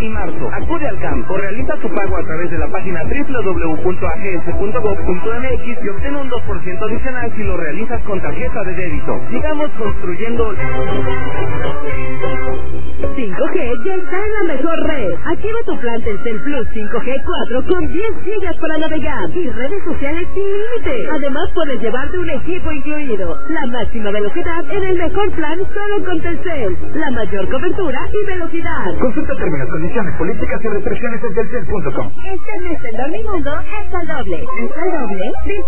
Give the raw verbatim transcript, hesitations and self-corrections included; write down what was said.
y marzo. Acude al C A M o realiza tu pago a través de la página doble u doble u doble u punto a g s punto gob punto m x y obtén un dos por ciento adicional si lo realizas con tarjeta de débito. Sigamos construyendo. cinco G ya está en la mejor red. Activa tu plan Telcel Plus cinco G cuatro con diez gigas para navegar y redes sociales sin límite. Además puedes llevarte un equipo incluido. La máxima velocidad en el mejor plan solo con Telcel. La mayor cobertura y velocidad. Consulta términos, condiciones, políticas y restricciones en telcel punto com. Este mes el Dormimundo es al doble. ¿Es al doble?